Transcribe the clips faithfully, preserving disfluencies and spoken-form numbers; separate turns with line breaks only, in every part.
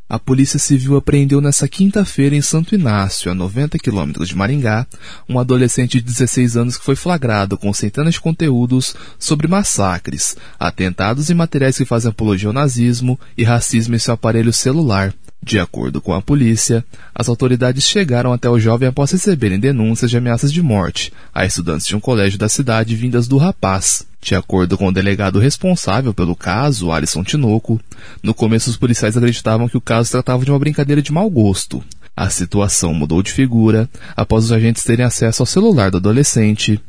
A Polícia Civil apreendeu nesta quinta-feira em Santo Inácio, a noventa quilômetros de Maringá, um adolescente de dezesseis anos que foi flagrado com centenas de conteúdos sobre massacres, atentados e materiais que fazem apologia ao nazismo e racismo em seu aparelho celular. De acordo com a polícia, as autoridades chegaram até o jovem após receberem denúncias de ameaças de morte a estudantes de um colégio da cidade vindas do rapaz. De acordo com o delegado responsável pelo caso, Alisson Tinoco, no começo os policiais acreditavam que o caso tratava de uma brincadeira de mau gosto. A situação mudou de figura após os agentes terem acesso ao celular do adolescente.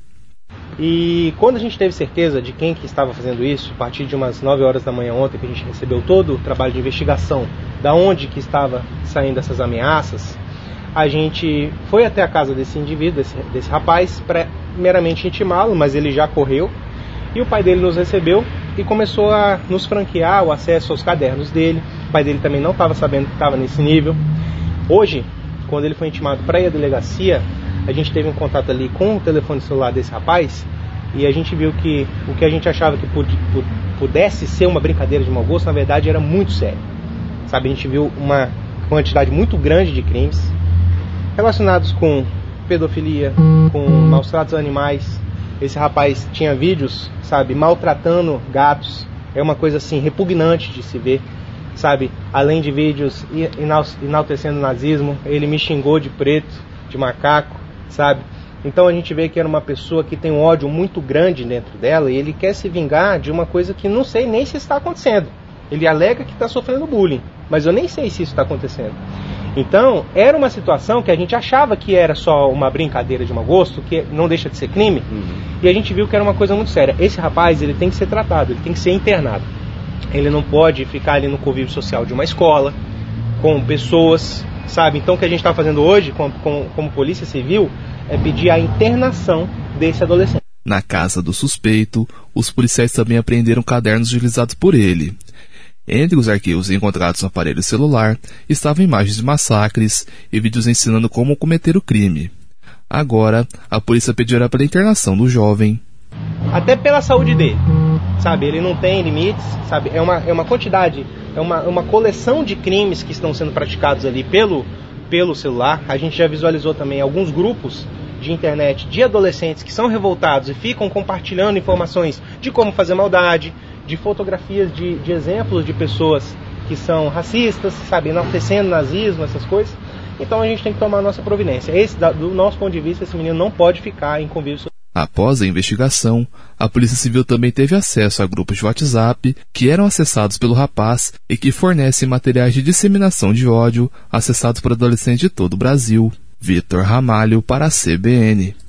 E quando a gente teve certeza de quem que estava fazendo isso, a partir de umas nove horas da manhã ontem, que a gente recebeu todo o trabalho de investigação, da onde que estava saindo essas ameaças, a gente foi até a casa desse indivíduo, desse, desse rapaz, para meramente intimá-lo, mas ele já correu, e o pai dele nos recebeu e começou a nos franquear o acesso aos cadernos dele. O pai dele também não estava sabendo que estava nesse nível. Hoje, quando ele foi intimado para ir à delegacia, a gente teve um contato ali com o telefone celular desse rapaz e a gente viu que o que a gente achava que pudesse ser uma brincadeira de mau gosto, na verdade era muito sério. Sabe, a gente viu uma quantidade muito grande de crimes relacionados com pedofilia, com maus tratos a animais. Esse rapaz tinha vídeos, sabe, maltratando gatos. É uma coisa assim repugnante de se ver, sabe? Além de vídeos enaltecendo o nazismo, ele me xingou de preto, de macaco, sabe? Então a gente vê que era uma pessoa que tem um ódio muito grande dentro dela e ele quer se vingar de uma coisa que não sei nem se está acontecendo. Ele alega que está sofrendo bullying, mas eu nem sei se isso está acontecendo. Então, era uma situação que a gente achava que era só uma brincadeira de mau gosto, que não deixa de ser crime, uhum. E a gente viu que era uma coisa muito séria. Esse rapaz, ele tem que ser tratado, ele tem que ser internado. Ele não pode ficar ali no convívio social de uma escola, com pessoas, sabe? Então, o que a gente está fazendo hoje, como, como, como Polícia Civil, é pedir a internação desse adolescente.
Na casa do suspeito, os policiais também apreenderam cadernos utilizados por ele. Entre os arquivos encontrados no aparelho celular estavam imagens de massacres e vídeos ensinando como cometer o crime. Agora, a polícia pedirá pela internação do jovem.
Até pela saúde dele, sabe? Ele não tem limites, sabe? É uma, é uma quantidade, é uma, uma coleção de crimes que estão sendo praticados ali pelo, pelo celular. A gente já visualizou também alguns grupos de internet de adolescentes que são revoltados e ficam compartilhando informações de como fazer maldade, de fotografias de, de exemplos de pessoas que são racistas, sabe, enaltecendo nazismo, essas coisas. Então a gente tem que tomar a nossa providência. Esse, do nosso ponto de vista, esse menino não pode ficar em convívio social.
Após a investigação, a Polícia Civil também teve acesso a grupos de WhatsApp que eram acessados pelo rapaz e que fornecem materiais de disseminação de ódio acessados por adolescentes de todo o Brasil. Vitor Ramalho para a C B N.